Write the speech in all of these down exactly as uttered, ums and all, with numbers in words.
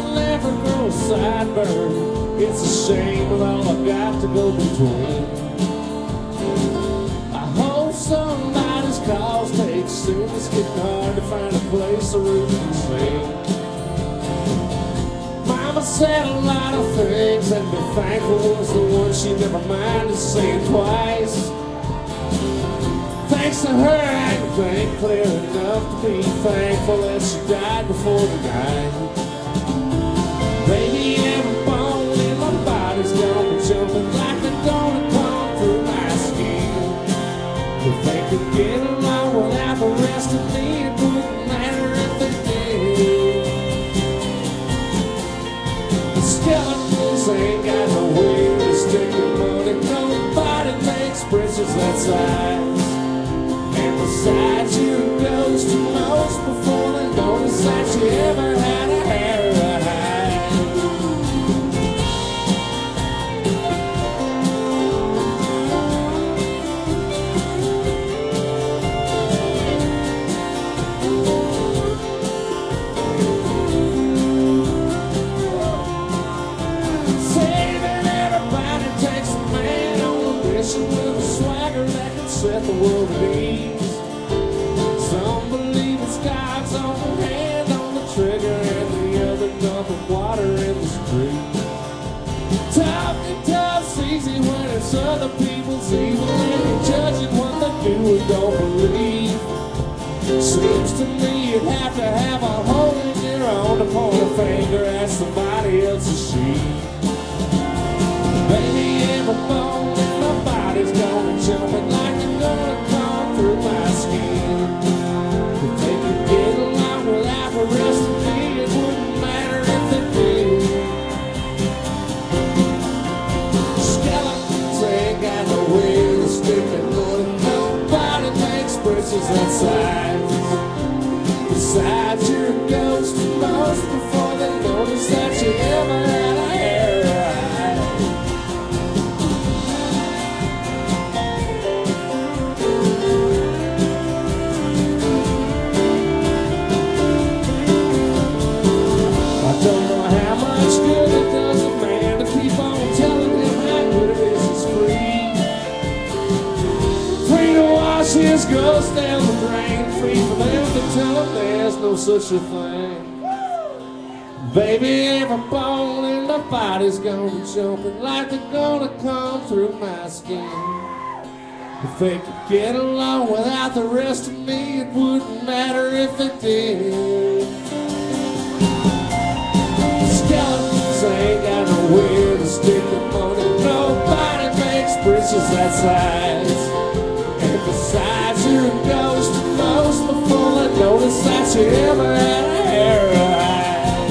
I'll never grow a sideburn. It's a shame with all I've got to go between. I hope somebody's cause takes soon. It's getting hard to find a place a roof can sing. Mama said a lot of things and be thankful was the one she never minded saying twice. Thanks to her I can think clear enough to be thankful that she died before the night. Baby, every bone in my body's gonna jumping like they're gonna come through my skin. If they could get along without the rest of me, it wouldn't matter if they did. The skeletons ain't got no way to stick their money. Nobody makes bridges that size. And besides, you're a ghost to most before they notice that you ever had a hair that high. Saving everybody takes a man on a mission with a swagger that can set the world at ease. Some believe it's God's own hand on the trigger, and the other dumping water in the street. Tough and tough's easy when it's other people's evil, and you're judging what they do or don't believe. Seems to me you'd have to have a hole in your own to point a finger at somebody else's sheep. Baby, every bone in my body's gonna jump it like they're gonna come through my skin. If they could get along without the rest of me, it wouldn't matter if they did. Skeletons ain't got no way to stick their money. Nobody makes bridges that size. Besides, you're a ghost to most before they notice that you ever had a hair right. I don't know how much good it does a man to keep on telling him how good it is he's free. Free to wash his ghost down the drain. Free for them to tell him there's no such a thing. Baby, every bone in my body's gonna be jumping like they're gonna come through my skin. If they could get along without the rest of me, it wouldn't matter if they did. Skeletons ain't got nowhere to stick their money. Nobody makes bridges that size. And besides, you're a ghost to most before they notice that you ever had a hair right.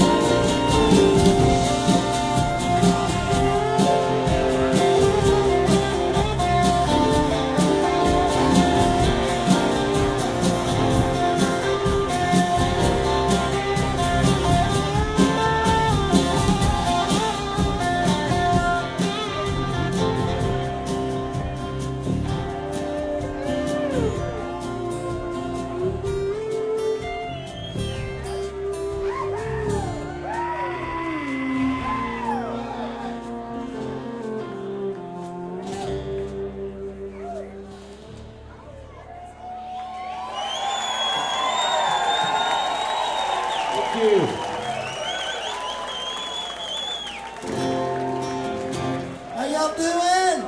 How y'all doing?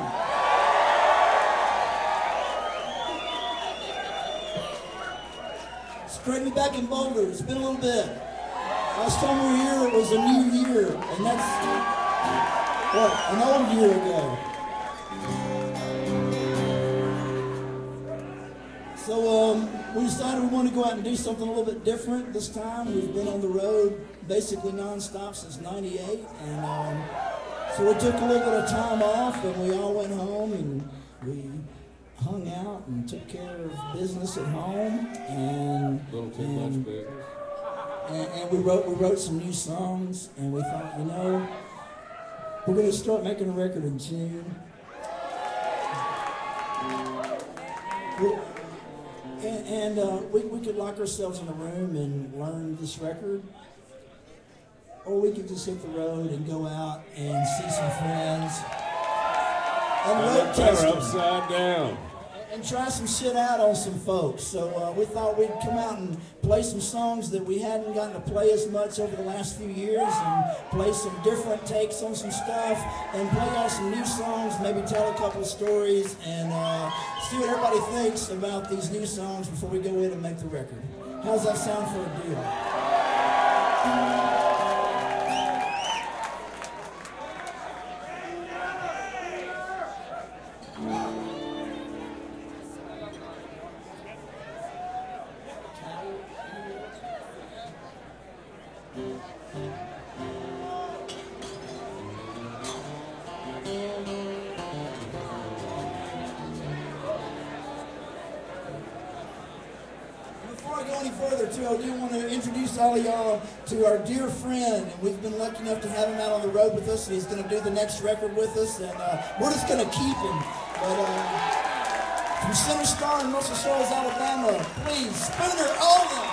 Straight me back in Boulder. It's been a little bit. Last time we were here, it was a new year, and that's what, an old year ago. So um, we decided we wanted to go out and do something a little bit different this time. We've been on the road basically nonstop since ninety-eight, and um, so we took a little bit of time off, and we all went home, and we hung out and took care of business at home, and A little too and, much business. and, and we wrote we wrote some new songs, and we thought, you know, we're going to start making a record in June. We, and and uh, we, we could lock ourselves in a room and learn this record. or we could just hit the road and go out and see some friends and road test them. Upside down. And try some shit out on some folks. So uh, we thought we'd come out and play some songs that we hadn't gotten to play as much over the last few years, and play some different takes on some stuff, and play out some new songs, maybe tell a couple of stories, and uh, see what everybody thinks about these new songs before we go in and make the record. How's that sound for a deal? Before I go any further, too, I do want to introduce all of y'all to our dear friend, and we've been lucky enough to have him out on the road with us, and he's going to do the next record with us, and uh, we're just going to keep him. But uh, from Center Star in Muscle Shoals, Alabama, please, Spooner Oldham.